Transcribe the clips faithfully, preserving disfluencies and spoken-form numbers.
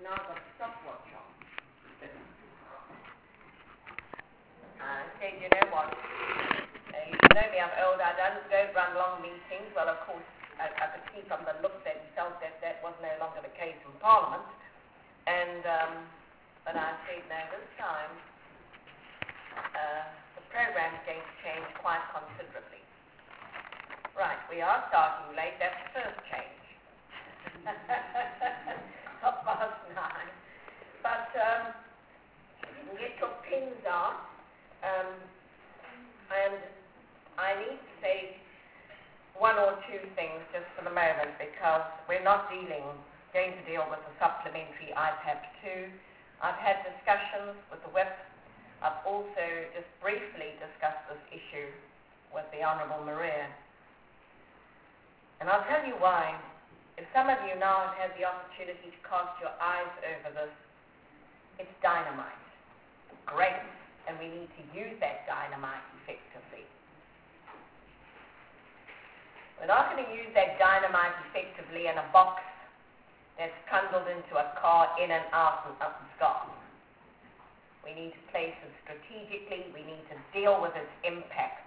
now got a stopwatch on. I said, you know what? Uh, you know me, I'm old. I don't, don't run long meetings. Well, of course, I, I could see from the look that he felt that that was no longer the case in Parliament. And, um, but I said, no, this time uh, the program's going to change quite considerably. Right, we are starting late. That's the first change. Half past nine. But um, you can get your pins out. Um, and I need to say one or two things just for the moment because we're not dealing, going to deal with the supplementary I P A P two. I've had discussions with the Whip. I've also just briefly discussed this issue with the Honourable Maria. And I'll tell you why. If some of you now have had the opportunity to cast your eyes over this, it's dynamite. Great. And we need to use that dynamite effectively. We're not going to use that dynamite effectively in a box that's trundled into a car in and out and up and gone. We need to place it strategically. We need to deal with its impact.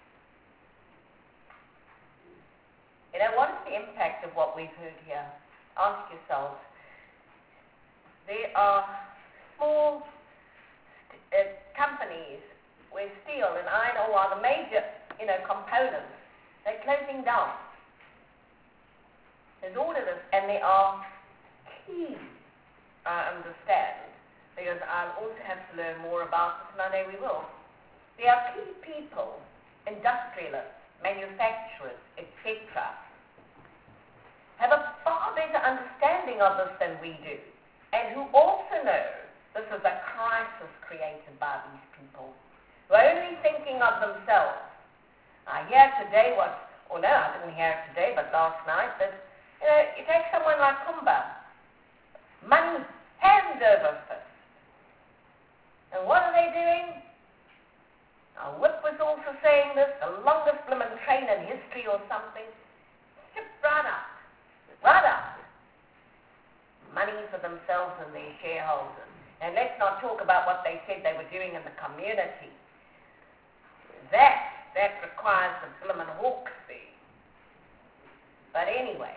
You know, what is the impact of what we've heard here? Ask yourselves. There are small st- uh, companies where steel and iron ore are the major, you know, components. They're closing down. There's all of this, and they are key, I understand, because I'll also have to learn more about this, and I know we will. They are key people, industrialists, manufacturers, et cetera, have a far better understanding of this than we do, and who also know this is a crisis created by these people, who are only thinking of themselves. I hear today what, or no, I didn't hear it today, but last night, that, you know, you take someone like Kumba, money hand over fist. And what are they doing? Our Whip was also saying this, the longest blooming train in history or something. Ship right up. Right up. Money for themselves and their shareholders. And let's not talk about what they said they were doing in the community. That, that requires the blooming Hawksby. But anyway,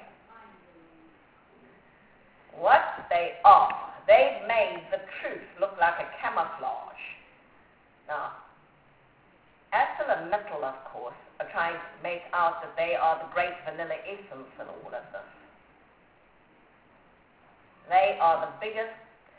what they are, they've made the truth look like a camouflage. Now, ArcelorMittal, of course, are trying to make out that they are the great vanilla essence in all of this. They are the biggest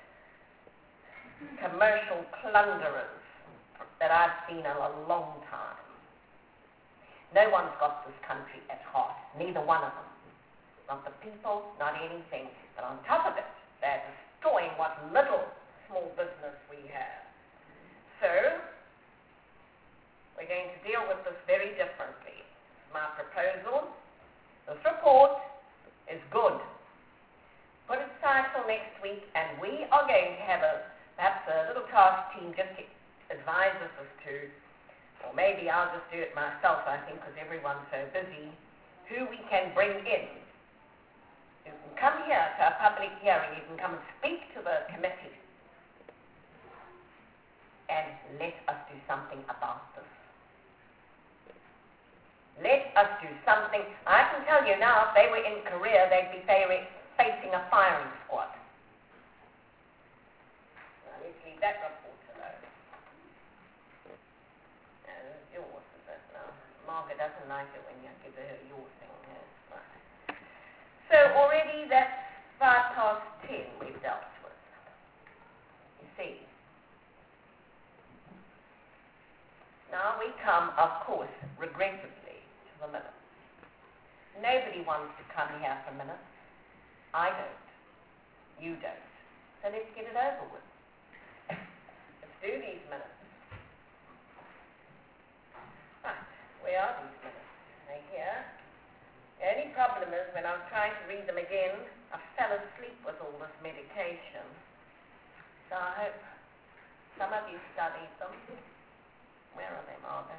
commercial plunderers that I've seen in a long time. No one's got this country at heart, neither one of them. Not the people, not anything. But on top of it, they're destroying what little small business we have. So, we're going to deal with this very differently. My proposal, this report is good. Put it aside till next week, and we are going to have a perhaps a little task team just to advise us as to, or maybe I'll just do it myself, I think, because everyone's so busy, who we can bring in. You can come here to a public hearing, you can come and speak to the committee, and let us do something about this. Let us do something. I can tell you now, if they were in Korea, they'd be facing a firing squad. Now, let's leave that report alone. No, yours, is it? No, Margaret doesn't like it when you give her your thing. Yes, right. So already that's five past ten we've dealt with. You see. Now we come, of course, regrettably, to the minutes. Nobody wants to come here for minutes. I don't. You don't. So let's get it over with. Let's do these minutes. Right. Where are these minutes? They're here. The only problem is when I was trying to read them again, I fell asleep with all this medication. So I hope some of you studied them. Where are they, Margot?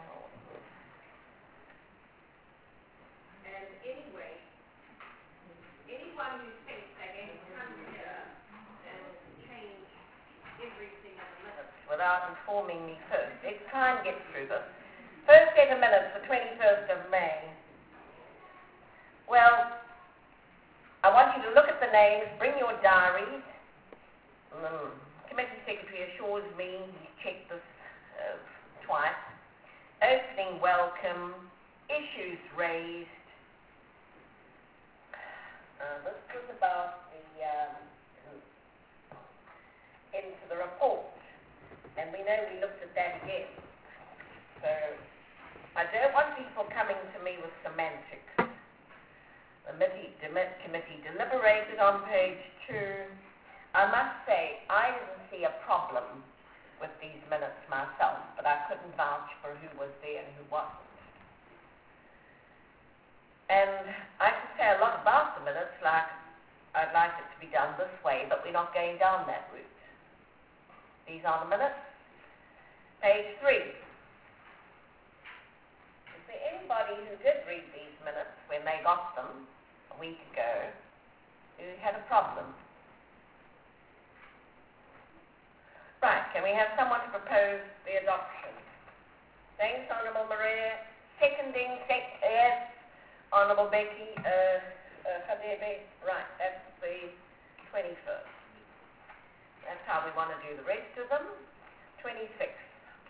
And anyway, anyone who thinks they're going to come here and about informing me first. Let's try and get through this. First set of minutes, the twenty-first of May. Well, I want you to look at the names, bring your diaries. Mm. Committee secretary assures me he's checked this uh, twice. Opening welcome, issues raised. Uh, this was about the um, into the report, and we know we looked at that again. So I don't want people coming to me with semantics. The committee, committee deliberated on page two. I must say, I didn't see a problem with these minutes myself, but I couldn't vouch for who was there and who wasn't. And I could say a lot about the minutes, like I'd like it to be done this way, but we're not going down that route. These are the minutes. Page three. Is there anybody who did read these minutes when they got them a week ago who had a problem? Right, can we have someone to propose the adoption? Thanks, Honourable Maria. Seconding, sec- yes, Honourable Becky uh, uh, Hadebe. Right, that's the twenty-first. That's how we want to do the rest of them. twenty-sixth.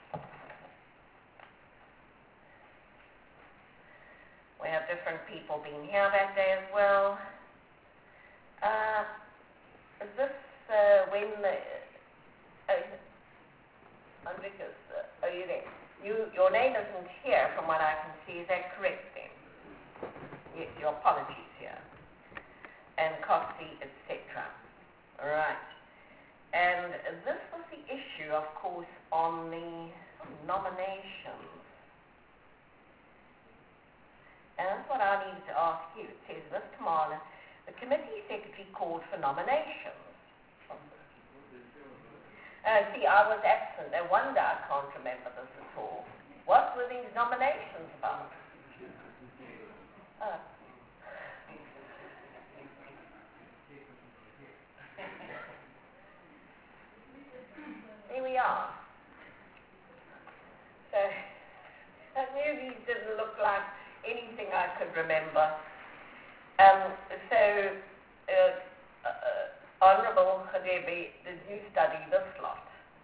We have different people being here that day as well. Uh, is this uh, when the... Uh, Enriquez, uh, are you there? You, your name isn't here from what I can see. Is that correct then? Yes, your apologies here. And Costi, et cetera. All right. And this was the issue, of course, on the nominations. And that's what I needed to ask you. It says, Miz Kamala, the committee secretary called for nominations. Uh, see, I was absent. No wonder I can't remember this at all. What were these nominations about? Uh. Here we are. So, that really didn't look like anything I could remember. Um, so, uh, uh, Honourable Hadebe, did you study this lot?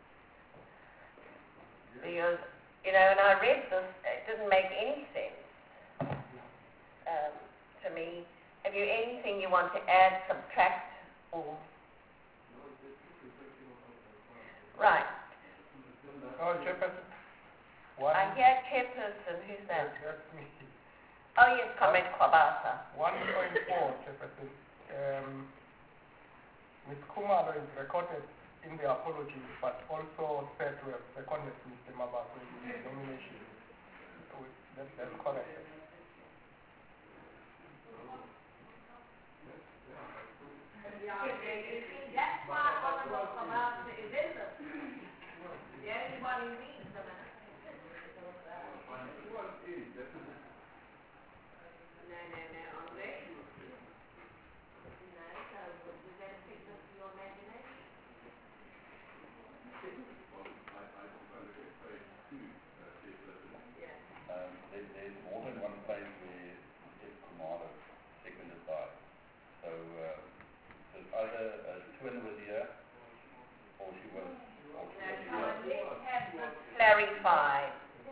Because, you know, when I read this, it didn't make any sense um, to me. Have you anything you want to add, subtract, or? Right. Oh, Chairperson. I hear Chairperson. Who's that? That's me. Oh, yes, Comrade Kwabasa. one point four, Chairperson. Um, Miz Khumalo is recorded in the apology, but also said to have seconded Mister Mabaso in the nomination. So that, that's correct. Yeah, that's why Honourable Kwabasa is in this. The only one who reads them. No, no, no, Andre. No, so was that a picture of your imagination? Yeah. Um, there, there's more than one place where Mister Kumalo seconded by. So, uh, so either a twin was here, or she was, or she was No, here. let's have this clarified.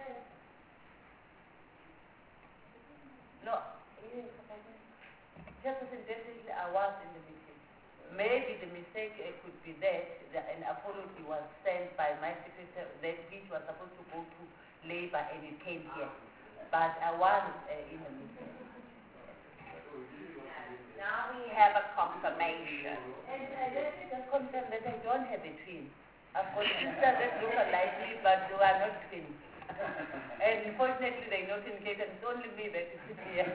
No, Jefferson, definitely I was in the meeting. Maybe the mistake uh, could be that the, an apology was sent by my secretary, that which was supposed to go to Labour and it came here. But I was uh, in the meeting. Now we have a confirmation. And uh, let me just confirm that I don't have a twin. I've got sisters that look alike me, but they are not twins. And unfortunately, they're not in Cape, and it's only me that is here.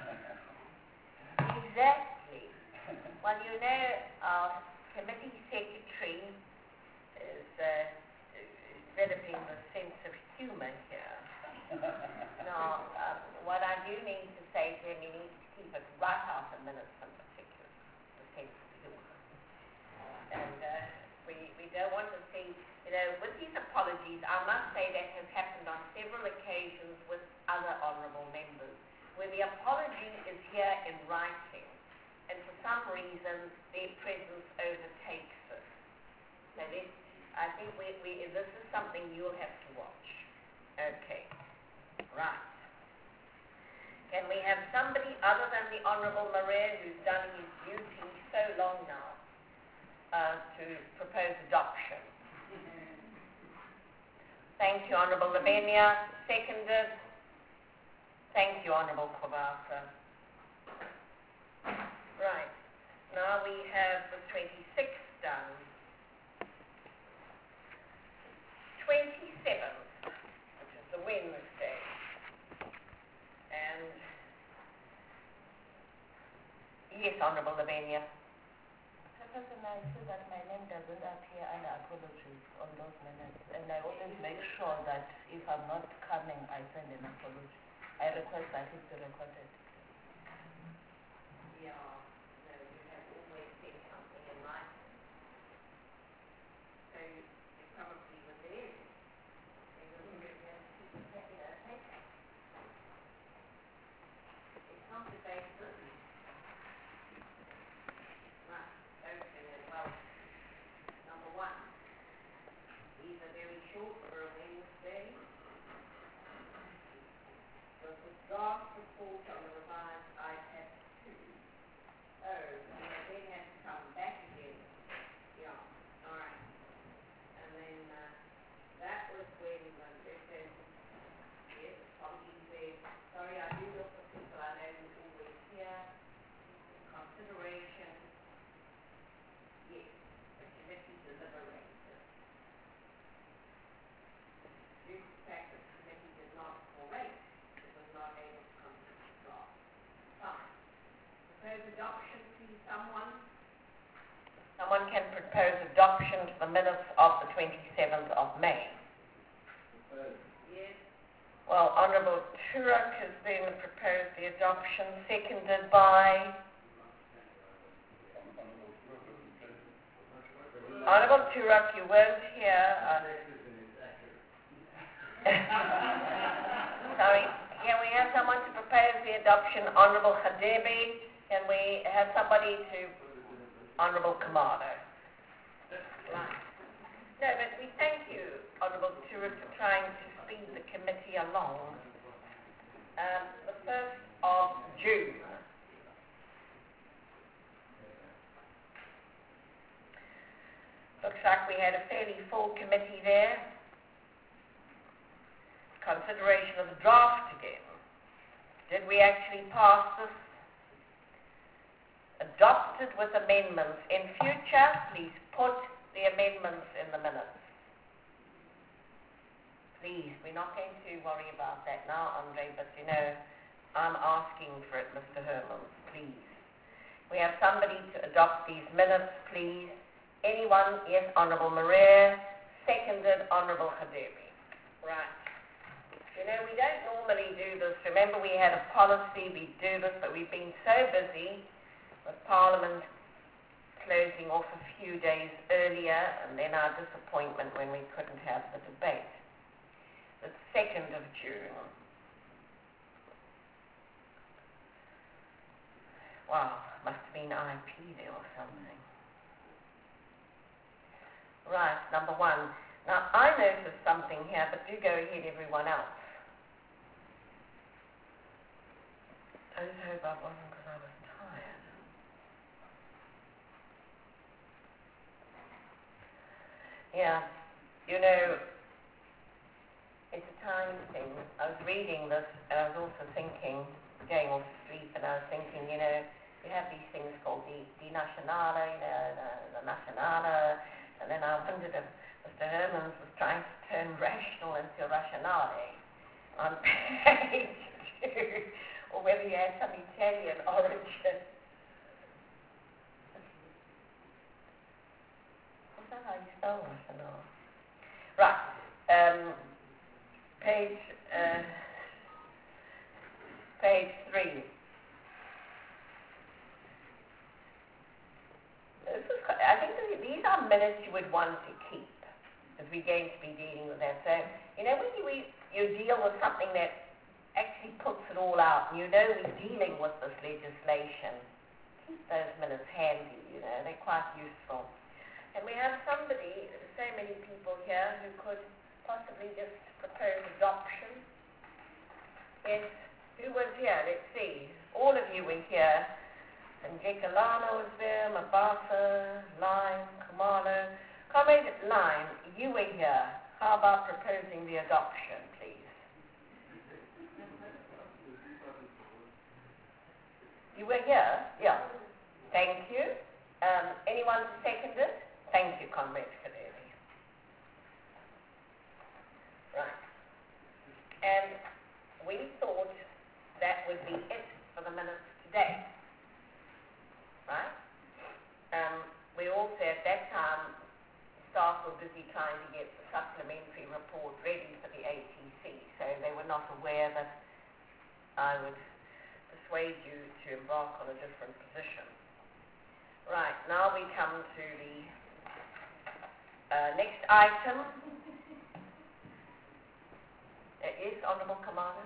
Exactly. Well, you know, our committee secretary is uh, developing a sense of humour here. Now, um, what I do need to say to him, he needs to keep it right out of minutes in particular, the sense of humour. And uh, we, we don't want to see, you know, with these apologies, where the apology is here in writing, and for some reason their presence overtakes it. So this, I think we, we, this is something you'll have to watch. Okay, right. Can we have somebody other than the Honourable Marais, who's done his duty so long now, uh, to propose adoption? Thank you, Honourable Lavinia. Seconded. Thank you, Honourable Kobasa. Right. Now we have the twenty-sixth done. twenty-seventh, which is the Wednesday. And yes, Honourable Lavinia. Professor, I see that my name doesn't appear under apologies on those minutes, and I always make sure that if I'm not coming, I send an apology. I request that it be recorded. Yeah, no, you have always said something in writing. So you, you probably were there. They were really going to keep it, you know, taken. It's not the basis. Right, okay, well, number one, these are very short for a Wednesday. Was the draft report on the revised iPad two. Oh, and they then have to come back again. Yeah, all right. And then uh, that was when uh, they said, yes, apologies there. Sorry, I do look for people I know who's always here. Consideration. Yes, the committee deliberated. Due to the fact that the committee did not orate, it was not able to complete the draft. Fine. Propose adoption, please, someone. Someone can propose adoption to the minutes of the twenty-seventh of May. Yes. Well, Honourable Turek has then proposed the adoption, seconded by Honourable Turek. You weren't here. Uh, Sorry. Can we have someone to propose the adoption? Honourable Khadebi. Can we have somebody to Honourable Kamado? Right. No, but we thank you, Honourable Turek, for trying to speed the committee along. Um, the first of June. Looks like we had a fairly full committee there. Consideration of the draft again. Did we actually pass this? Adopted with amendments. In future, please put the amendments in the minutes. Please, we're not going to worry about that now, Andre, but you know, I'm asking for it, Mister Herman, please. We have somebody to adopt these minutes, please. Anyone? Yes, Honourable Marais. Seconded, Honourable Khadebi. Right. You know, we don't normally do this. Remember, we had a policy, we do this, but we've been so busy with Parliament closing off a few days earlier, and then our disappointment when we couldn't have the debate. The second of June. Wow, must have been I P there or something. Right, number one. Now, I noticed something here, but do go ahead, everyone else. I just hope that wasn't because I was tired. Yeah, you know, it's a time thing. I was reading this, and I was also thinking, going off to sleep, and I was thinking, you know, we have these things called the, the Nationale, you know, the, the Nationale, and then I wondered if Mister Hermans was trying to turn rational into rationale on page two, or whether he had some Italian origin. Is that how you spell rationale? Right. Um, page, uh, page three. This is, I think these are minutes you would want to keep, because we're going to be dealing with that. So, you know, when you, we, you deal with something that actually puts it all out. And you know we're dealing with this legislation. Keep those minutes handy, you know, they're quite useful. And we have somebody, so many people here, who could possibly just propose adoption. Yes, who was here? Let's see. All of you were here. And Jekalana was there, Mabasa, Lime, Kumalo. Comrade Lime, you were here. How about proposing the adoption, please? You were here? Yeah. Thank you. Um, anyone to second it? Thank you, Comrade Kaderi. Right. And we thought that would be it for the minutes today. Right? Um, we also, at that time, staff were busy trying to get the supplementary report ready for the A T C, so they were not aware that I would persuade you to embark on a different position. Right, now we come to the uh, next item. Uh, yes, Honourable Commander?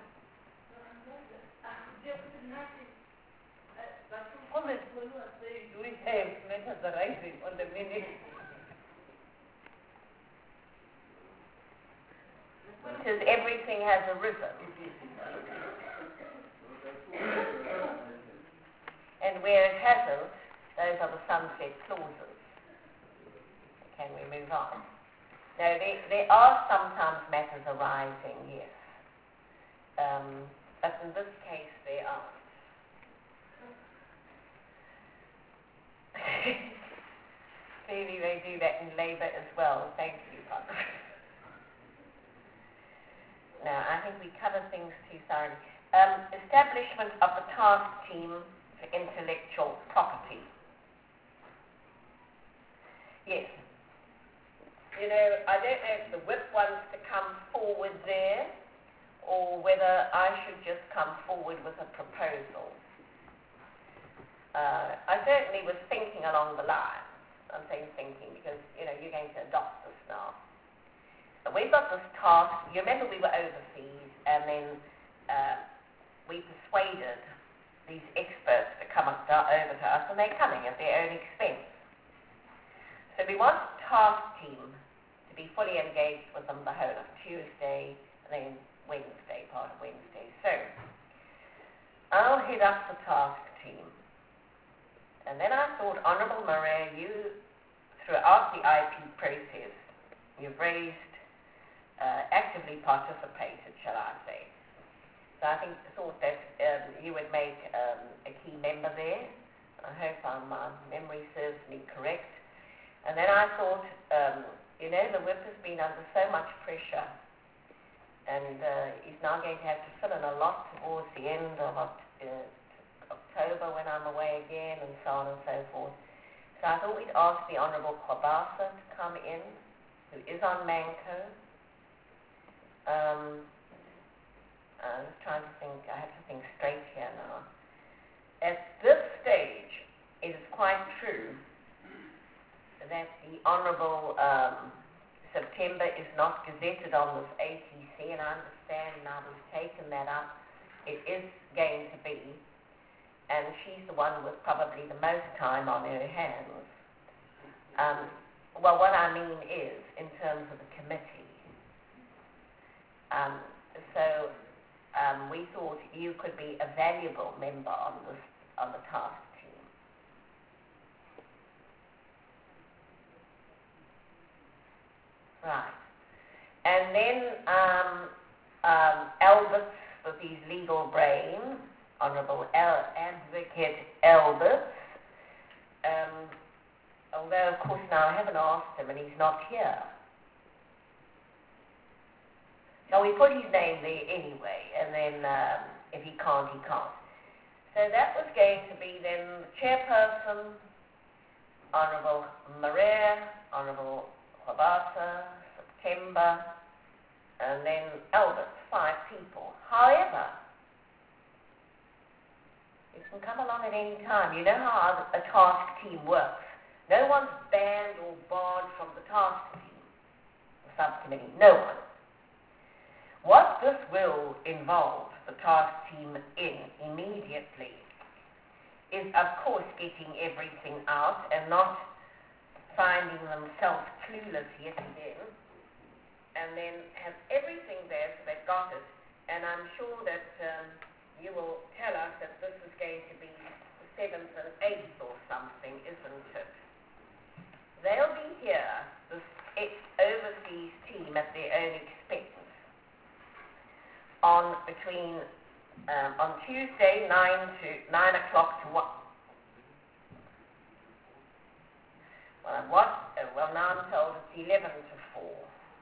Comments when you are saying, do we have matters arising on the minute? Because everything has arisen. And where it hasn't, those are the sunset clauses. Can we move on? No, there, there are sometimes matters arising, yes. Um, but in this case, there aren't. Clearly they do that in Labour as well. Thank you, Father. Now, I think we covered things too thoroughly. Um, establishment of the task team for intellectual property. Yes. You know, I don't know if the whip wants to come forward there or whether I should just come forward with a proposal. Uh, I certainly was thinking along the line. I'm saying thinking because, you know, you're going to adopt this now. But we've got this task. You remember we were overseas and then uh, we persuaded these experts to come up, over to us, and they're coming at their own expense. So we want the task team to be fully engaged with them the whole of Tuesday and then Wednesday, part of Wednesday. So I'll head up the task team. And then I thought, Honourable Maria, you, throughout the I P process, you've raised, uh, actively participated, shall I say. So I think, thought that um, you would make um, a key member there. I hope um, my memory serves me correct. And then I thought, um, you know, the whip has been under so much pressure, and uh, he's now going to have to fill in a lot towards the end of uh, October when I'm away again, and so on and so forth. So I thought we'd ask the Honourable Kwabasa to come in, who is on Manco. Um, I'm just trying to think, I have to think straight here now. At this stage, it is quite true that the Honourable um, September is not gazetted on this A T C, and I understand now we've taken that up. It is going to be, and she's the one with probably the most time on her hands. Um, well, what I mean is, in terms of the committee. Um, so um, we thought you could be a valuable member on this on the task team. Right. And then um, um, Alberts, with his legal brain, Honourable El- Advocate Alberts, um, although of course now I haven't asked him and he's not here. So we put his name there anyway, and then um, if he can't, he can't. So that was going to be then the chairperson, Honourable Maria, Honourable Kwabasa, September, and then Alberts, five people. However, you can come along at any time. You know how a task team works. No one's banned or barred from the task team, the subcommittee, no one. What this will involve the task team in immediately is, of course, getting everything out and not finding themselves clueless yet again, and then have everything there so they've got it. And I'm sure that um, you will tell us that this is going to be the seventh and eighth or something, isn't it? They'll be here, this ex- overseas team, at their own expense, on between um, on Tuesday nine to nine o'clock to one. Well, what? Uh, well, now I'm told it's eleven to four.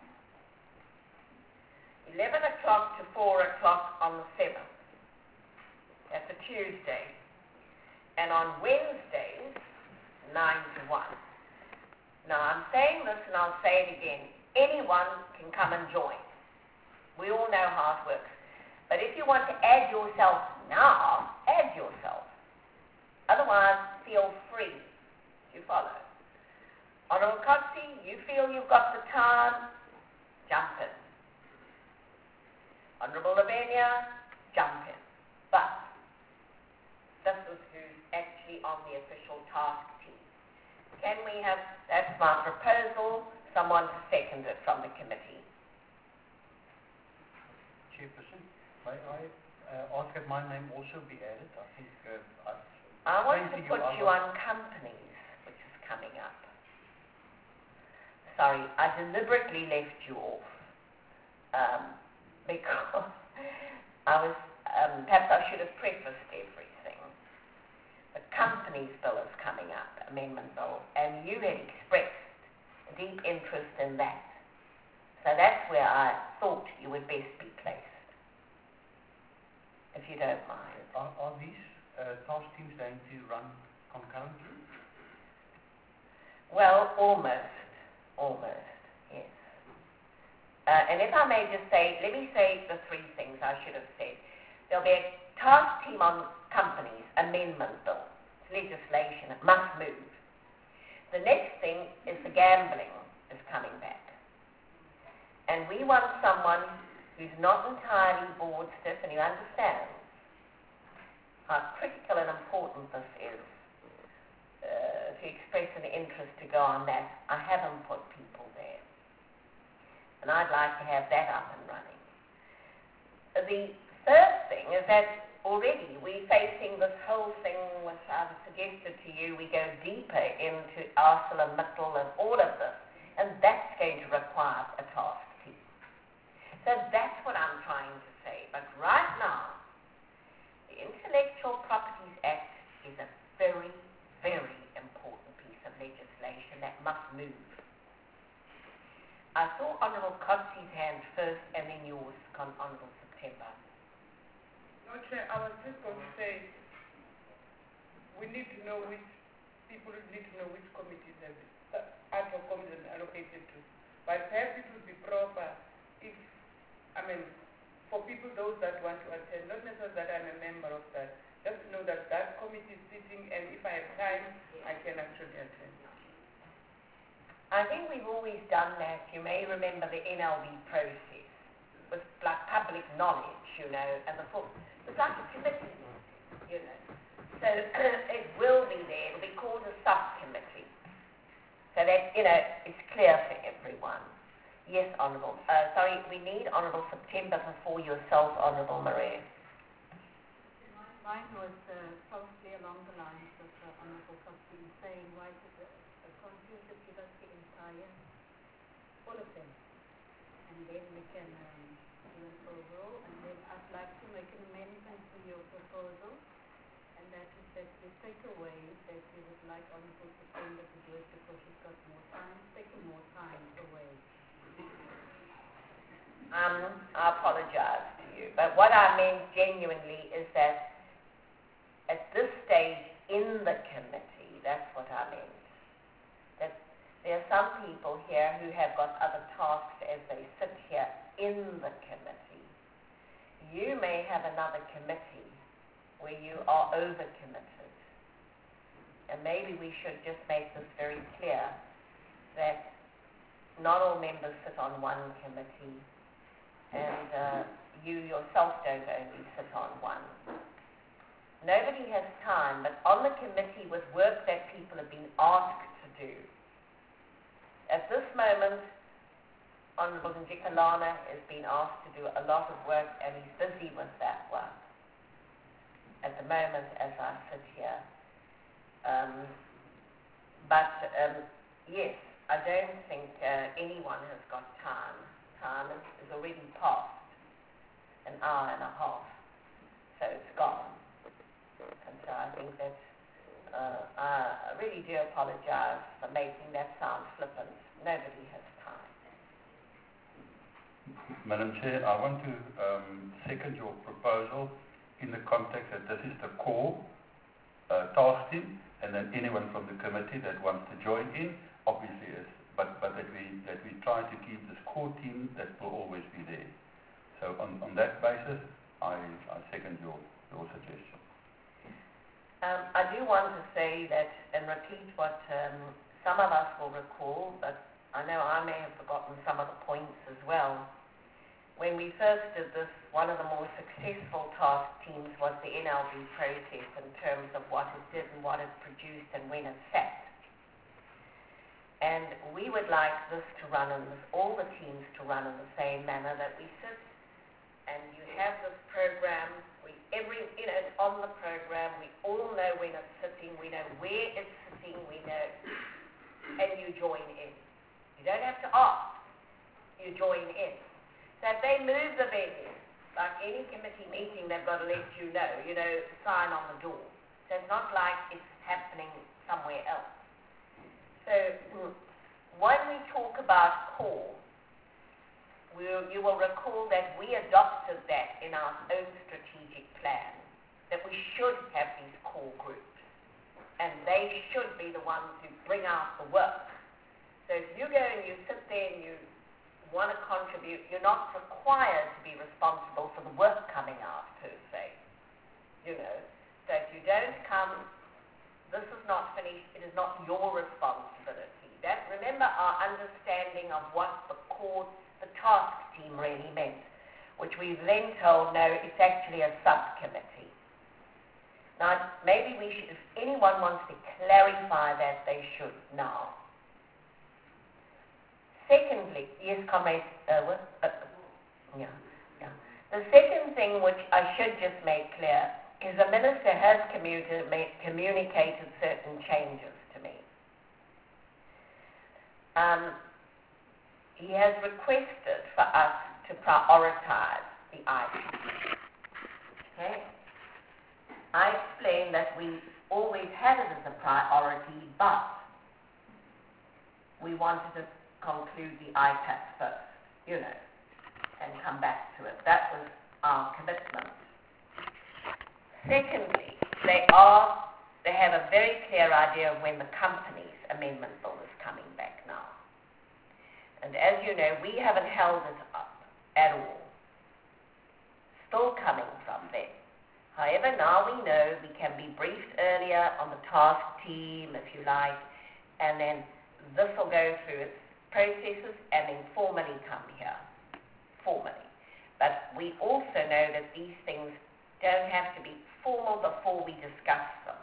Eleven o'clock to four o'clock on the seventh. That's a Tuesday, and on Wednesdays nine to one. Now, I'm saying this and I'll say it again. Anyone can come and join. We all know how it works. But if you want to add yourself now, add yourself. Otherwise, feel free. You follow. Honourable Kotze, you feel you've got the time? Jump in. Honourable Lavenia, jump in. But this is who's actually on the official task team. Can we have, that's my proposal, someone to second it from the committee? Chairperson, may I uh, ask that my name also be added? I think uh, I've I want to explained put I you was- on companies, which is coming up. Sorry, I deliberately left you off um, because I was, um, perhaps I should have prefaced everything. The companies bill is coming up, amendment bill, and you had expressed a deep interest in that. So that's where I thought you would best be placed, if you don't mind. Are, are these uh, task teams going to run concurrently? Well, almost, almost, yes. Uh, and if I may just say, let me say the three things I should have said. There'll be a task team on companies, amendment bill, legislation, it must move. The next thing is the gambling is coming back. And we want someone who's not entirely board stiff and who understands how critical and important this is uh, to express an interest to go on that. I haven't put people there. And I'd like to have that up and running. The third thing is that already we're facing this whole thing which I've suggested to you, we go deeper into ArcelorMittal and all of this, and that's going to require a task team. So that's what I'm trying to say. But right now, the Intellectual Properties Act is a very, very important piece of legislation that must move. I saw Honourable Kotze's hand first and then yours, Con- Honourable September. No, Chair, I was just going to say, we need to know which, people need to know which committees have ad hoc committees allocated to. But perhaps it would be proper if, I mean, for people, those that want to attend, not necessarily that I'm a member of that, just to know that that committee is sitting, and if I have time, I can actually attend. I think we've always done that. You may remember the N L B process. It was like public knowledge, you know, and the full, it's like a committee, you know. So it will be there. It'll be called a subcommittee. So that, you know, it's clear for everyone. Yes, Honourable. Uh, sorry, we need Honourable September before yourself, Honourable Maria. Mine was uh, probably along the lines of uh, Honourable Kotze saying, why did the, the conference give us the entire, all of them, and then we can um, do an overall, and then I'd like to make an amendment to your proposal, and that is that we take away that we would like Honourable September to do it because she's got more time, taking more time away. Um, I apologise to you, but what I meant genuinely is that at this stage in the committee, that's what I meant. That there are some people here who have got other tasks as they sit here in the committee. You may have another committee where you are overcommitted. And maybe we should just make this very clear that not all members sit on one committee, and uh, you yourself don't only sit on one. Nobody has time, but on the committee with work that people have been asked to do. At this moment, Honourable Njikalana has been asked to do a lot of work, and he's busy with that work at the moment as I sit here. Um, but um, yes, I don't think uh, anyone has got time. Time is, is already past an hour and a half, so it's gone. And so I think that uh, I really do apologize for making that sound flippant. Nobody has time. Madam Chair, I want to um, second your proposal in the context that this is the core uh, task team, and then anyone from the committee that wants to join in, obviously is, but, but that we that we try to keep this core team that will always be there. So on, on that basis, I, I second your, your suggestion. Um, I do want to say that and repeat what um, some of us will recall, but I know I may have forgotten some of the points as well. When we first did this, one of the more successful task teams was the N L B process in terms of what it did and what it produced and when it sat. And we would like this to run in this, all the teams to run in the same manner, that we sit and you have this program, we every you know it's on the program, we all know when it's sitting, we know where it's sitting, we know, and you join in. You don't have to ask, you join in. So if they move the venue, like any committee meeting, they've got to let you know, you know, sign on the door. So it's not like it's happening somewhere else. So when we talk about core, we'll, you will recall that we adopted that in our own strategic plan, that we should have these core groups, and they should be the ones who bring out the work. So if you go and you sit there and you want to contribute, you're not required to be responsible for the work coming out, per se. You know, so if you don't come, this is not finished, it is not your responsibility. That, remember our understanding of what the core, the task team really meant, which we then told, no, it's actually a subcommittee. Now, maybe we should, if anyone wants to clarify that, they should now. Secondly, yes, Comrade Irwin, uh, yeah, yeah. The second thing which I should just make clear is the Minister has communicated, communicated certain changes to me. Um, he has requested for us to prioritize the items. Okay? I explained that we always had it as a priority, but we wanted to conclude the I P A C first, you know, and come back to it. That was our commitment. Secondly, they are, they have a very clear idea of when the company's amendment bill is coming back now. And as you know, we haven't held it up at all. Still coming from them. However, now we know we can be briefed earlier on the task team, if you like, and then this will go through its processes and then formally come here, formally. But we also know that these things don't have to be formal before we discuss them.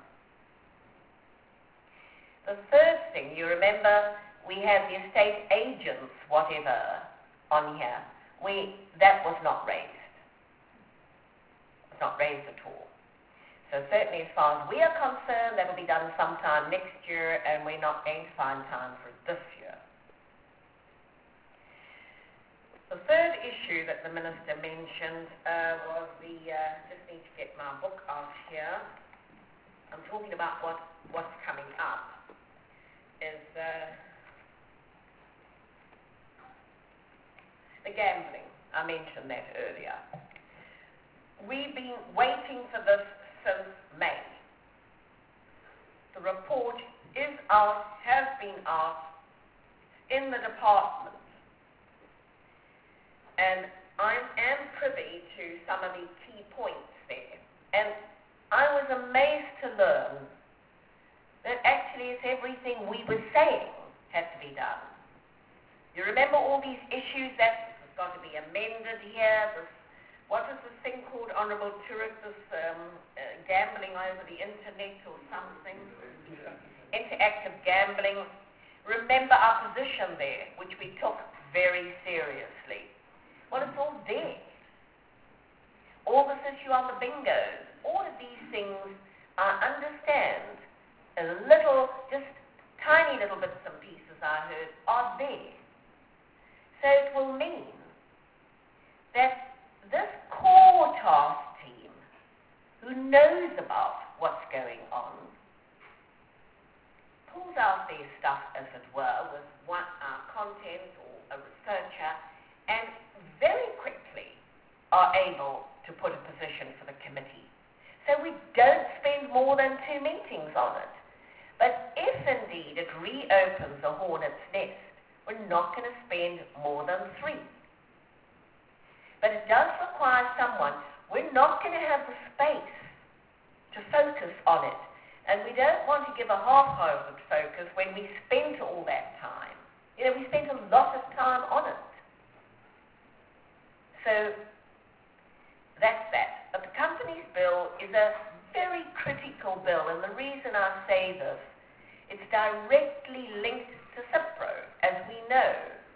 The third thing, you remember, we had the estate agents, whatever, on here. We, that was not raised. It's not raised at all. So certainly as far as we are concerned, that will be done sometime next year, and we're not going to find time for it this year. The third issue that the Minister mentioned uh, was the, uh, just need to get my book out here. I'm talking about what, what's coming up, is uh, the gambling. I mentioned that earlier. We've been waiting for this since May. The report is out, has been out, in the department. And I am privy to some of the key points there. And I was amazed to learn that actually it's everything we were saying had to be done. You remember all these issues that this has got to be amended here, this what was this thing called, Honourable Turek, this um, uh, gambling over the internet or something? Interactive gambling. Remember our position there, which we took very seriously. Well, it's all there. All this issue on the bingos, all of these things, I understand, a little, just tiny little bits and pieces I heard, are there. So it will mean that this core task team, who knows about what's going on, pulls out their stuff, as it were, with one, our content or a researcher, and very quickly are able to put a position for the committee. So we don't spend more than two meetings on it. But if indeed it reopens a hornet's nest, we're not going to spend more than three. But it does require someone. We're not going to have the space to focus on it. And we don't want to give a half-hearted focus when we spent all that time. You know, we spent a lot of time on it. So that's that. But the Companies Bill is a very critical bill, and the reason I say this, it's directly linked to CIPRO, as we know.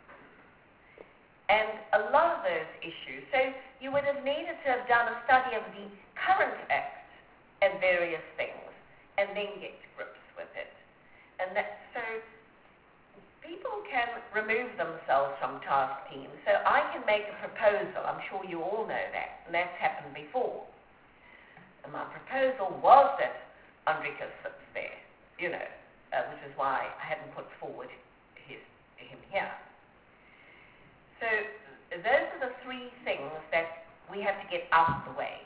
And a lot of those issues. So you would have needed to have done a study of the current Act and various things, and then get to grips with it. And that, so people can remove themselves from task teams. So I can make a proposal, I'm sure you all know that, and that's happened before. And my proposal was that Andrika sits there, you know, uh, which is why I hadn't put forward his, him here. So those are the three things that we have to get out of the way.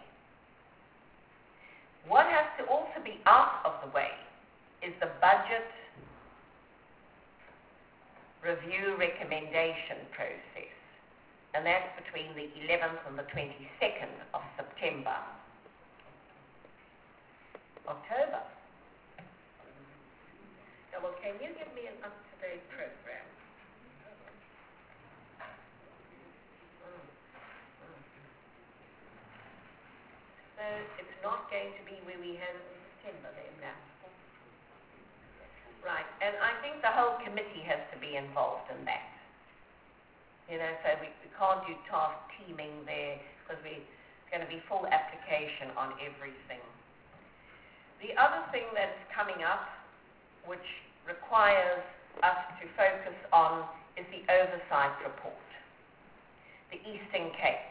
What has to also be out of the way is the budget review recommendation process. And that's between the eleventh and the twenty-second of September. October. Now, well, can you give me an up-to-date program? So it's not going to be where we had it in September then now. Right, and I think the whole committee has to be involved in that. You know, so we, we can't do task teaming there because we're going to be full application on everything. The other thing that is coming up, which requires us to focus on, is the oversight report, the Eastern Cape.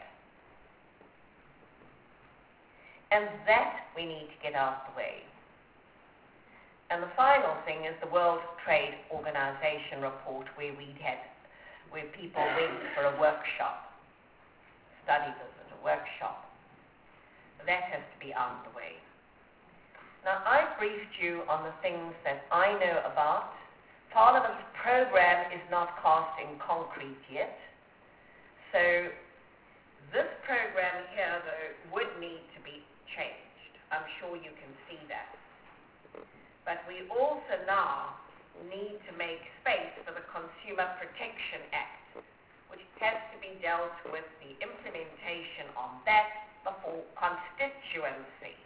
And that we need to get out of the way. And the final thing is the World Trade Organization report, where we had, where people went for a workshop, study visit, a workshop. That has to be out of the way. Now, I briefed you on the things that I know about. Parliament's program is not cast in concrete yet. So this program here, though, would need to be changed. I'm sure you can see that. But we also now need to make space for the Consumer Protection Act, which has to be dealt with, the implementation on that before constituency.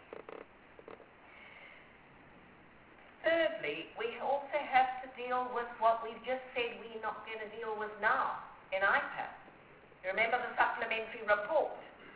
Thirdly, we also have to deal with what we've just said we're not going to deal with now in I P A D. Remember the supplementary report?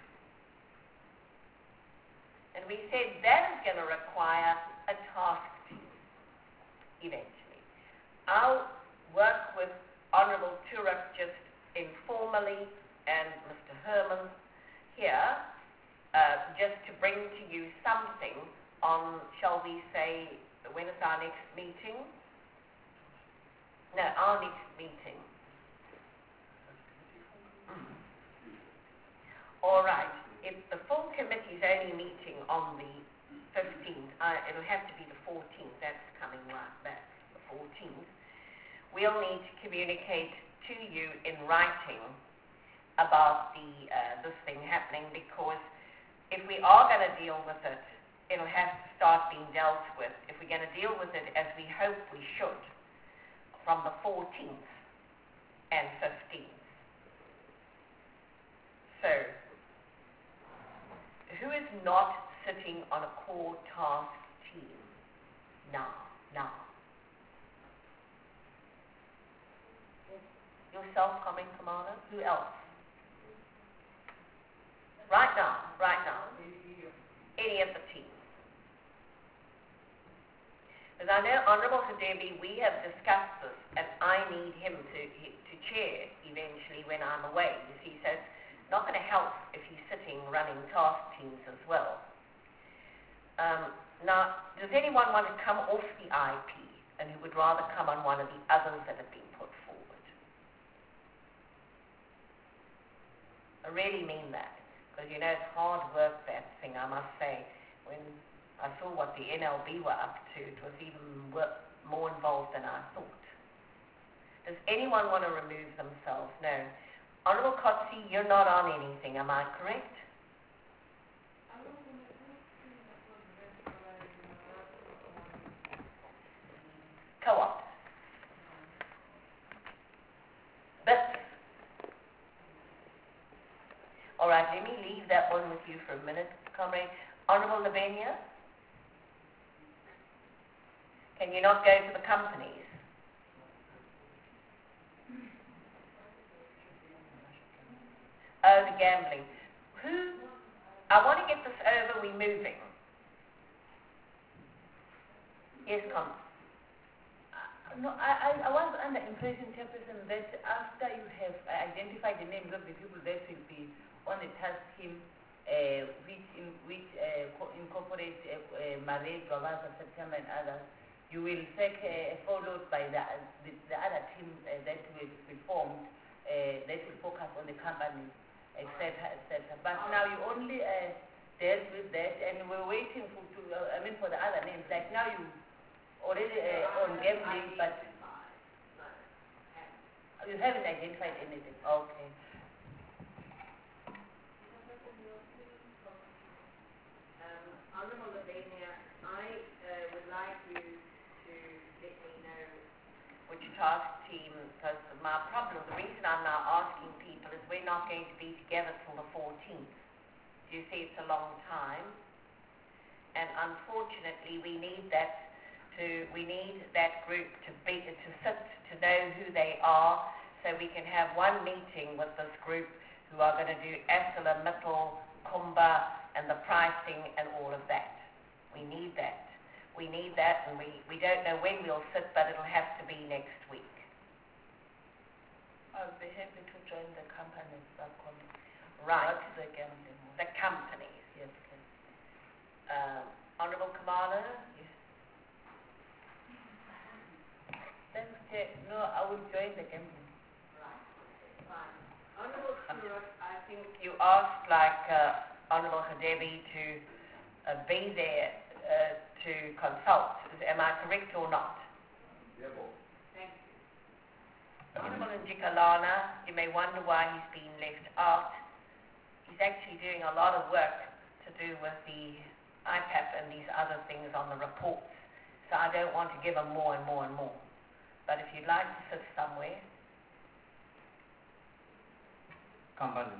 And we said that is going to require a task team, eventually. I'll work with Honourable Turek just informally and Mister Herman here, uh, just to bring to you something on, shall we say, when is our next meeting? No, our next meeting. Mm. All right. If the full committee is only meeting on the fifteenth, uh, it'll have to be the fourteenth, that's coming right back, the fourteenth. We'll need to communicate to you in writing about the uh, this thing happening, because if we are going to deal with it, it'll have to start being dealt with, if we're going to deal with it as we hope we should, from the fourteenth and fifteenth. So, who is not sitting on a core task team? Now, now. Yourself, Comment Commander? Who else? Right now, right now. Any of the teams. As I know, Honourable Hadebi, we have discussed this, and I need him to, to chair eventually when I'm away, you see, so it's not going to help if he's sitting running task teams as well. Um, now, does anyone want to come off the I P and who would rather come on one of the others that have been put forward? I really mean that, because you know it's hard work, that thing, I must say. When I saw what the N L B were up to, it was even work, more involved than I thought. Does anyone want to remove themselves? No. Honourable Kotze, you're not on anything, am I correct? Co-op. But, all right, let me leave that one with you for a minute, comrade. Honourable Lavenia? Can you not go to the companies? Oh, the gambling. Who? I want to get this over, we're moving. Yes, Con. No, I, I, I was under impression, Chairperson, that after you have uh, identified the names of the people that will be on the task team, uh, which in, which uh, co incorporate uh, uh, Marais, Gavaza, September, and others, you will take uh, followed by the, the, the other team uh, that will be formed, uh, that will focus on the company, et cetera, et cetera. But now you only uh, dealt with that, and we're waiting for to, uh, I mean, for the other names. Like now you already uh, on gambling, but you haven't identified anything. Okay. Um, Honourable Lavenia, I uh, would like you to let me know which task team, because my problem, the reason I'm now asking people is we're not going to be together till the fourteenth. Do you see, it's a long time, and unfortunately we need that to, we need that group to be, to sit, to know who they are, so we can have one meeting with this group who are going to do ArcelorMittal, Kumba, and the pricing and all of that. We need that. We need that, and we, we don't know when we'll sit, but it'll have to be next week. I'll be happy to join the company subcommittee. Right. What is the gambling? The companies. Yes, please. Um, Honourable Kamala? Yes. Thanks, Chair. No, I will join the gambling. Right. Fine. Honourable Stewart, I think you asked, like uh, Honourable Hadebi, to uh, be there uh, to consult. Am I correct or not? Yeah, well. Thank you. Honourable Njikalana, you may wonder why he's been left out. He's actually doing a lot of work to do with the I P A P and these other things on the reports. So I don't want to give him more and more and more. But if you'd like to sit somewhere. Company.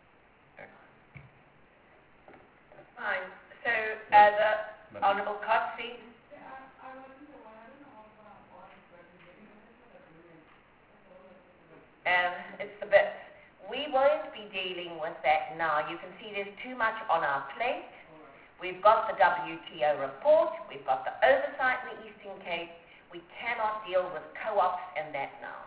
Fine. So, uh, the Honourable Kotze. Um, it's the bits. We won't be dealing with that now. You can see there's too much on our plate. We've got the W T O report. We've got the oversight in the Eastern Cape. We cannot deal with co-ops and that now.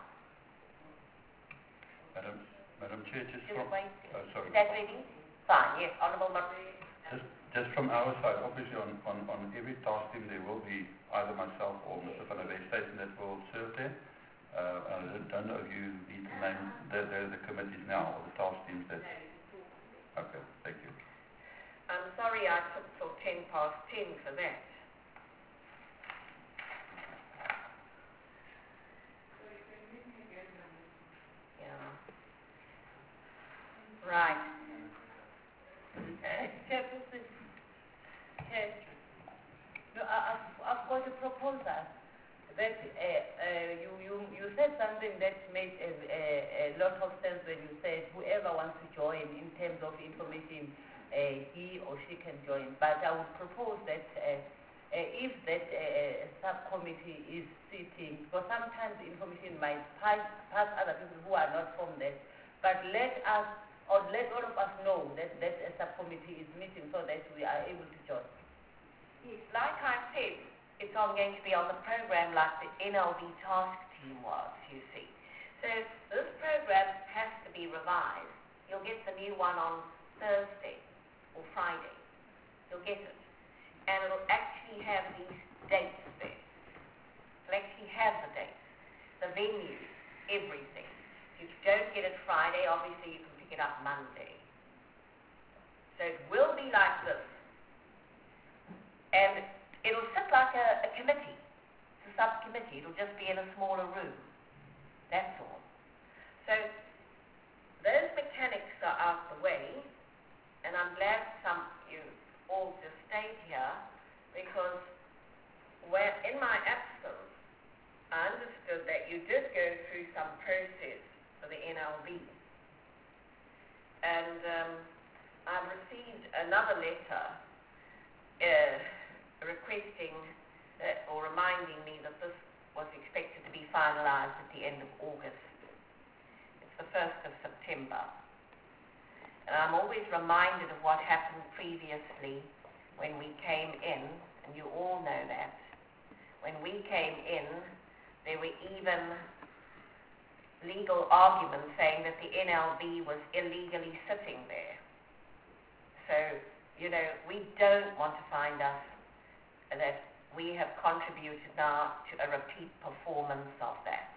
Madam, Madam Chair, just, Just from... wait. Oh, sorry. Is that ready? Fine, yes. Honourable Marie. Just, just from our side, obviously on, on, on every task team there will be either myself or Mister Van der Westhuizen that will serve there. Uh, I don't, don't know if you need to name the, the, the committees now or the task teams that... Okay, thank you. I'm sorry I took till ten past ten for that. Yeah. Right. Uh, Chairperson, Chair, no, I, I've, I've got a proposal that uh, uh, you, you, you said something that made a, a, a lot of sense when you said whoever wants to join in terms of information uh, he or she can join. But I would propose that uh, uh, if that uh, subcommittee is sitting, because sometimes the information might pass, pass other people who are not from there, but let us, or let all of us know that that a subcommittee is meeting so that we are able to join. Yes, like I said, it's on going to be on the program like the N L B task team was, you see. So this program has to be revised. You'll get the new one on Thursday or Friday. You'll get it. And it'll actually have these dates there. It'll actually have the dates, the venue, everything. If you don't get it Friday, obviously you can pick it up Monday. So it will be like this. And it'll sit like a, a committee. It's a subcommittee. It'll just be in a smaller room. That's all. So those mechanics are out the way, and I'm glad some you all just stayed here, because when, in my absence, I understood that you did go through some process for the N L B. And um, I've received another letter uh, requesting that, or reminding me that this was expected to be finalized at the end of August. It's the first of September. And I'm always reminded of what happened previously when we came in, and you all know that. When we came in, there were even legal arguments saying that the N L B was illegally sitting there. So, you know, we don't want to find us that we have contributed now to a repeat performance of that.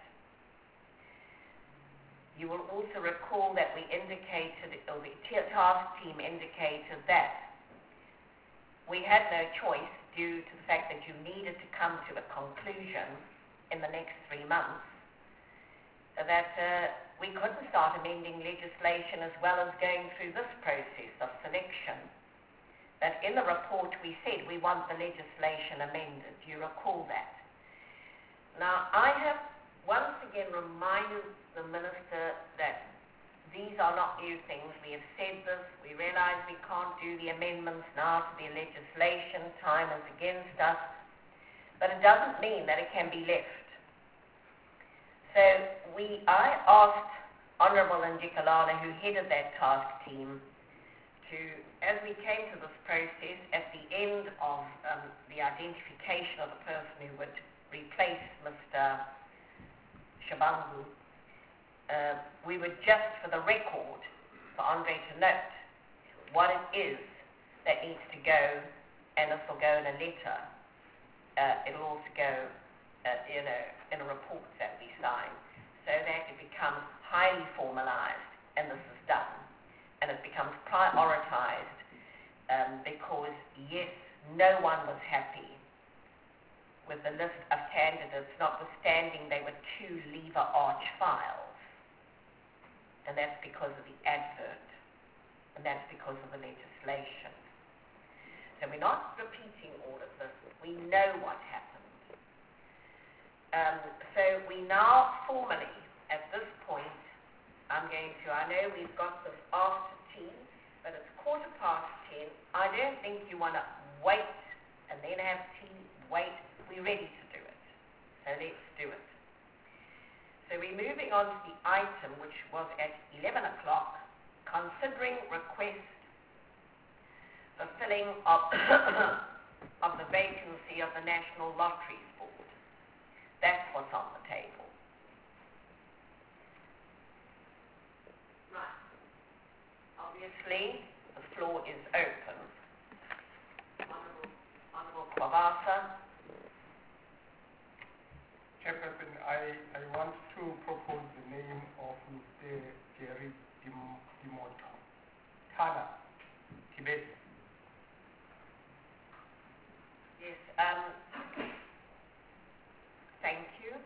You will also recall that we indicated, or the task team indicated that we had no choice due to the fact that you needed to come to a conclusion in the next three months, that uh, we couldn't start amending legislation as well as going through this process of selection. That in the report we said we want the legislation amended. Do you recall that? Now, I have once again reminded the Minister that these are not new things. We have said this. We realize we can't do the amendments now to the legislation. Time is against us. But it doesn't mean that it can be left. So we, I asked Honourable Njikalana, who headed that task team, to, as we came to this process, at the end of um, the identification of the person who would replace Mister Shabangu, uh, we would just, for the record, for Andre to note what it is that needs to go, and this will go in a letter. Uh, it'll also go, uh, you know, in a report that we sign, so that it becomes highly formalized, and this is done. And it becomes prioritized um, because, yes, no one was happy with the list of candidates, notwithstanding they were two lever arch files. And that's because of the advert. And that's because of the legislation. So we're not repeating all of this. We know what happened. Um, so we now formally, at this point, I'm going to, I know we've got this after tea, but it's quarter past ten. I don't think you want to wait and then have tea, wait. We're ready to do it. So let's do it. So we're moving on to the item which was at eleven o'clock, considering request for filling of, of the vacancy of the National Lotteries Board. That's what's on the table. Right. Obviously, the floor is open. Honourable, Honourable Kwabasa. Chairperson, I, I want to propose the name of Mister Jerry Dim- Dimoto Tana, Tibet. Yes, um, thank you.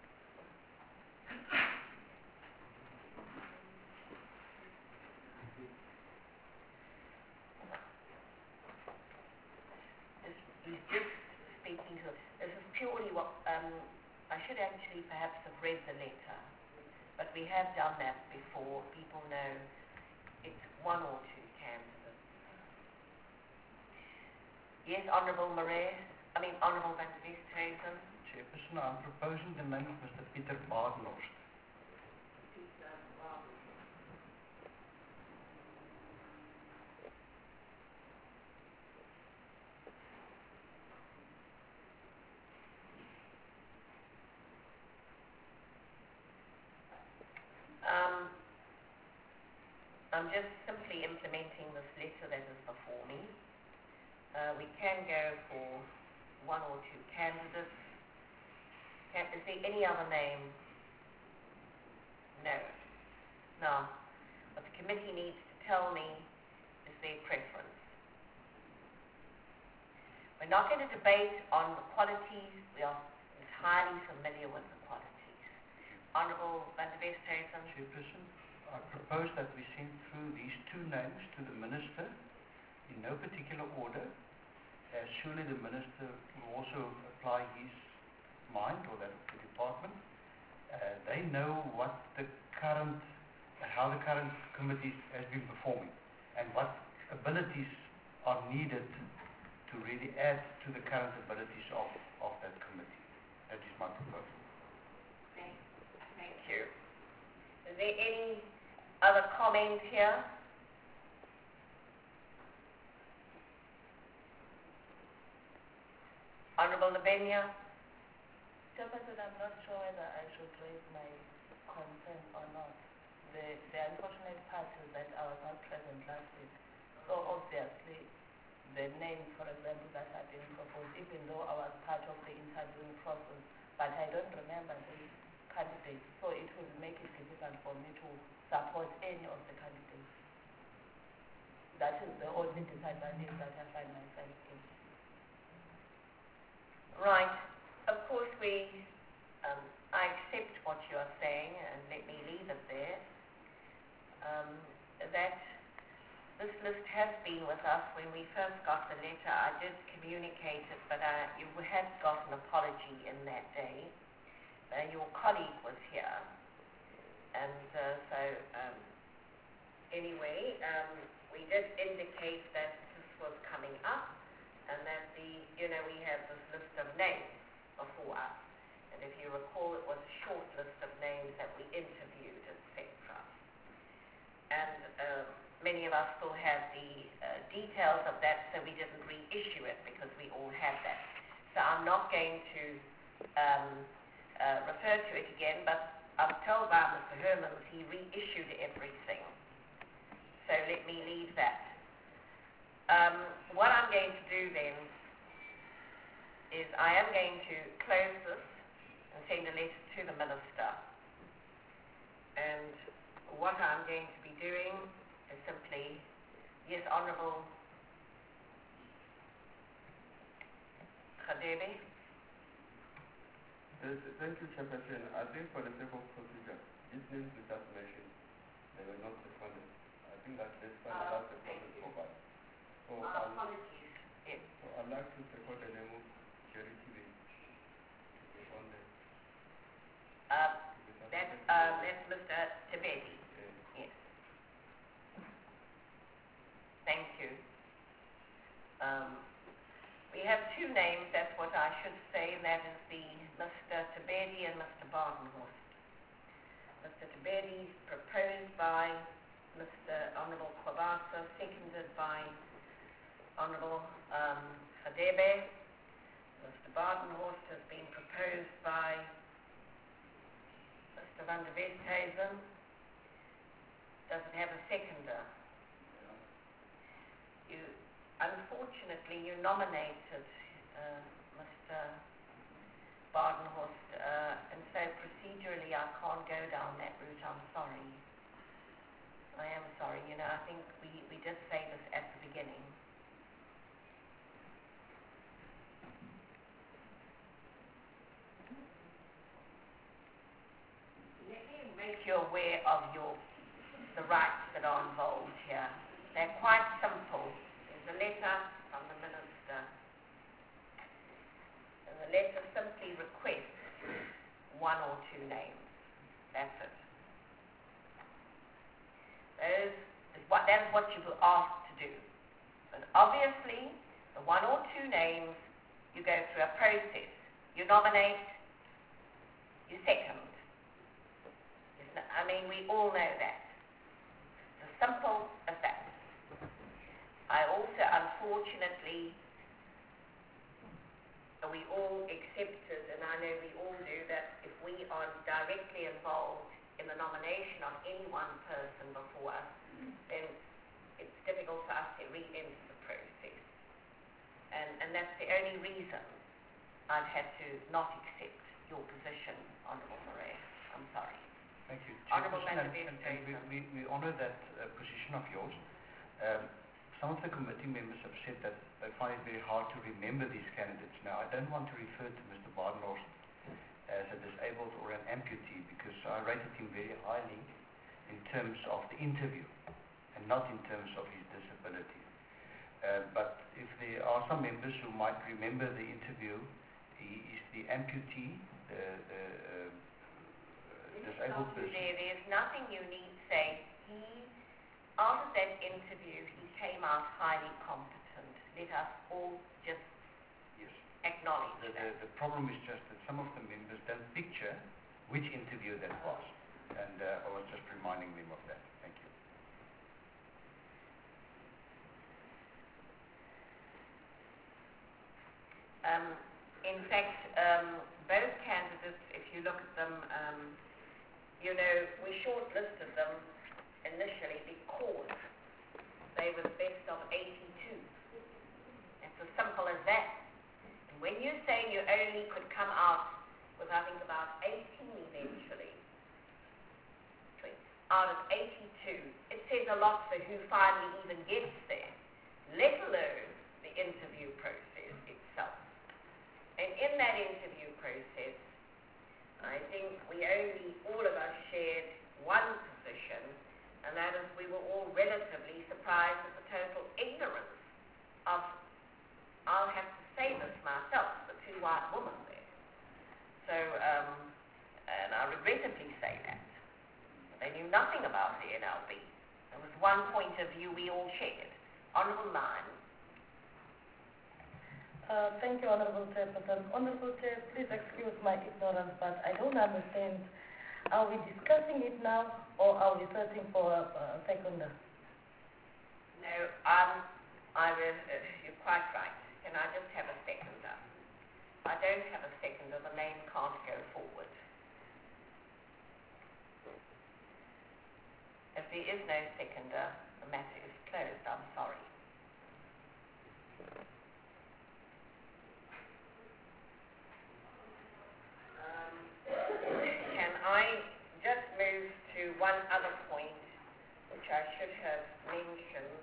This, he's just speaking to, this is purely what, um, I should actually perhaps have read the letter, but we have done that before. People know it's one or two candidates. Yes, Honourable Marais. I mean, Honourable Van der Westhuizen. Chairperson, I'm proposing the name of Mister Peter Badenhorst. Um, I'm just simply implementing this letter that is before me. Uh, we can go for one or two candidates. Can, is there any other name? No. Now, what the committee needs to tell me is their preference. We're not going to debate on the qualities. We are entirely familiar with the qualities. Honourable Van der Westhuizen. Chairperson, I propose that we send through these two names to the Minister in no particular order, as surely the Minister will also apply his mind or that of the department. Uh, they know what the current, how the current committee has been performing and what abilities are needed to really add to the current abilities of, of that committee. That is my proposal. Thank, thank you. Is there any other comment here? Honourable Lavenia. Chairperson, I'm not sure whether I should raise my concern or not. The, the unfortunate part is that I was not present last week. So obviously, the names, for example, that have been proposed, even though I was part of the interviewing process, but I don't remember the candidates, so it will make it difficult for me to support any of the candidates. That is the only disadvantage that I find myself in. Right. Of course, we, um, I accept what you are saying, and let me leave it there. Um, that this list has been with us when we first got the letter. I did communicate it, but uh, you had got an apology in that day. Uh, your colleague was here, and uh, so um, anyway, um, we did indicate that this was coming up, and that the, you know, we have this list of names before us. And if you recall, it was a short list of names that we interviewed, et cetera. And um, many of us still have the uh, details of that, so we didn't reissue it because we all had that. So I'm not going to um, uh, refer to it again, but I was told by Mister Hermans he reissued everything. So let me leave that. Um, what I'm going to do then is I am going to close this and send a letter to the Minister. And what I'm going to be doing is simply, yes, Honourable Khadebe. Yes, thank you, Chairperson. I think for the sake of procedure, these names we just mentioned, they were not responded. I think that let's finalize the process for us. So, Uh, I'll, apologies. Yes. so I'd like to record the name of Jerry T V on the Uh, that's, uh, that's Mister Tibeti. uh, Yes. Thank you. Um, we have two names, that's what I should say, and that is the Mister Tibeti and Mister Badenhorst. Mister Tibeti proposed by Mister Honourable Kwabasa, seconded by Honourable um, Khadebe. Mister Badenhorst has been proposed by Mister Van der Westhuizen. Doesn't have a seconder. You, unfortunately, you nominated uh, Mister Badenhorst, uh, and so procedurally I can't go down that route. I'm sorry. I am sorry. You know, I think we, we did say this at the beginning. Let me make you aware of your the rights that are involved here. They're quite simple. There's a letter from the Minister, and the letter simply requests one or two names. That's it. Those is what, that is what you were asked to do. But obviously, the one or two names, you go through a process. You nominate, you second. It's not, I mean, we all know that. It's as simple as that. I also, unfortunately, we all accepted, and I know we all do, that if we are directly involved in the nomination of any one person before us, then it's difficult for us to re-enter the process. And, and that's the only reason I've had to not accept your position, Honourable Moray. I'm sorry. Thank you. Honourable Chairperson, Member and, and we, we, we honour that uh, position of yours. Um, some of the committee members have said that they find it very hard to remember these candidates. Now, I don't want to refer to Mister Badenhorst as a disabled or an amputee, because I rated him very highly in terms of the interview and not in terms of his disability. Uh, but if there are some members who might remember the interview, he is the amputee, the, the uh, disabled person. There, there's nothing you need to say. He, out of that interview, he came out highly competent. Let us all just yes. acknowledge the, that. the, the problem is just that some of the members don't picture which interview that was. And uh, I was just reminding them of that. Thank you. Um, in fact, um, both candidates, if you look at them, um, you know, we shortlisted them initially because they were best of eighty-two. It's as simple as that. And when you say you only could come out with, I think, about eighteen eventually, out of eighty-two, it says a lot for who finally even gets there, let alone the interview process itself. And in that interview process, I think we only, all of us shared one position, and that is we were all relatively surprised at the total ignorance of, I'll have to say this myself, the two white women there. So, um, and I regrettably say that. They knew nothing about the N L B. There was one point of view we all shared. Honourable Nine. Uh, thank you, Honourable Chairperson. Honourable Chair, please excuse my ignorance, but I don't understand. Are we discussing it now, or are we searching for a, a seconder? No, um, I will, uh, you're quite right. Can I just have a seconder? I don't have a seconder. The name can't go forward. If there is no seconder, the matter is closed. I'm sorry. Um, can I just move to one other point, which I should have mentioned?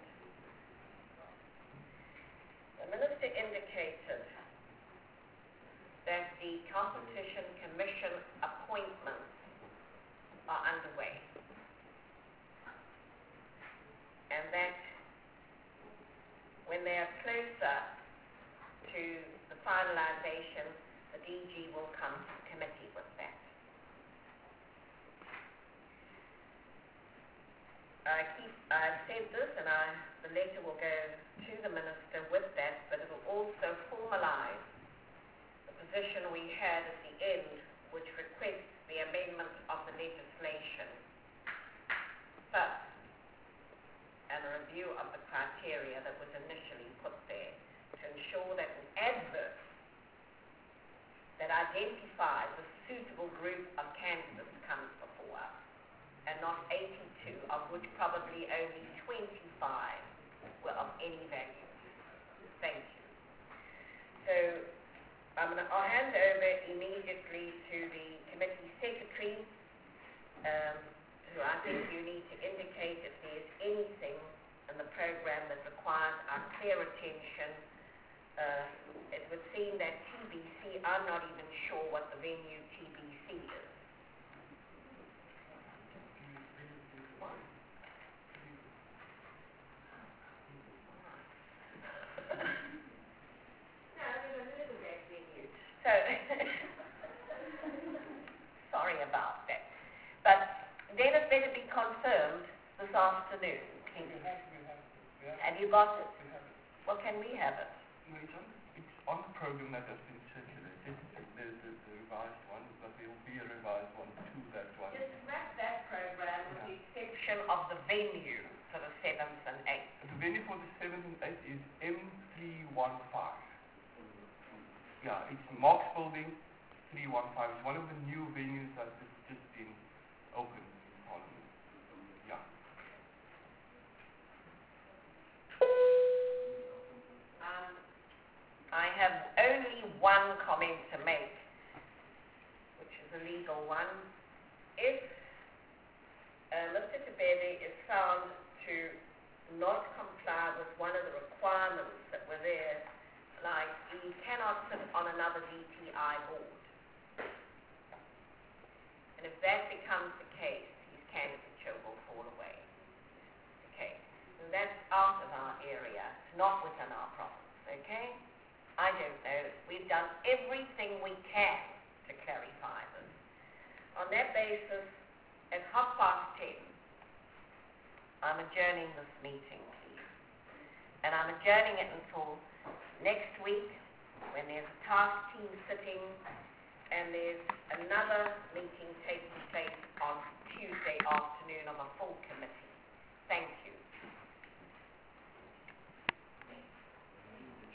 The Minister indicated that the Competition Commission appointments are underway, and that when they are closer to the finalization, the D G will come to the committee with that. I keep, I've said this, and I, the letter will go to the Minister with that, but it will also formalize the position we had at the end, which requests the amendment of the legislation first, and a review of the criteria that was initially put there to ensure that an advert that identifies a suitable group of candidates comes before us, and not eighty-two, of which probably only twenty-five were of any value. Thank you. So I'm gonna, I'll hand over immediately to the committee secretary, um, who I think you need to indicate if there's anything in the program that requires our clear attention. Uh, it would seem that T B C, I'm not even sure what the venue T B C is. What? No, there's a little bit venue. So, sorry about that. But then it better be confirmed this afternoon. We have, we have, we have, Have you got it? we have it. Well, can we have it? No, it's on, it's on the program that has been circulated, the, the, the revised one, but there will be a revised one to that one. Just scrap that program with the Yeah. exception of the venue for the seventh and eighth. The venue for the seventh and eighth is M three one five. Yeah, it's Mark's Building three one five. It's one of the new venues that has just been opened in Parliament. Yeah. Um, I have only one comment to make, which is a legal one. If uh, Mister Tebede is found to not comply with one of the requirements that were there, like he cannot sit on another D T I board. And if that becomes the case, his candidature will fall away. Okay, so that's out of our area, it's not within our province, okay? I don't know. We've done everything we can to clarify this. On that basis, at half past ten, I'm adjourning this meeting, please. And I'm adjourning it until next week, when there's a task team sitting and there's another meeting taking place on Tuesday afternoon of a full committee. Thank you.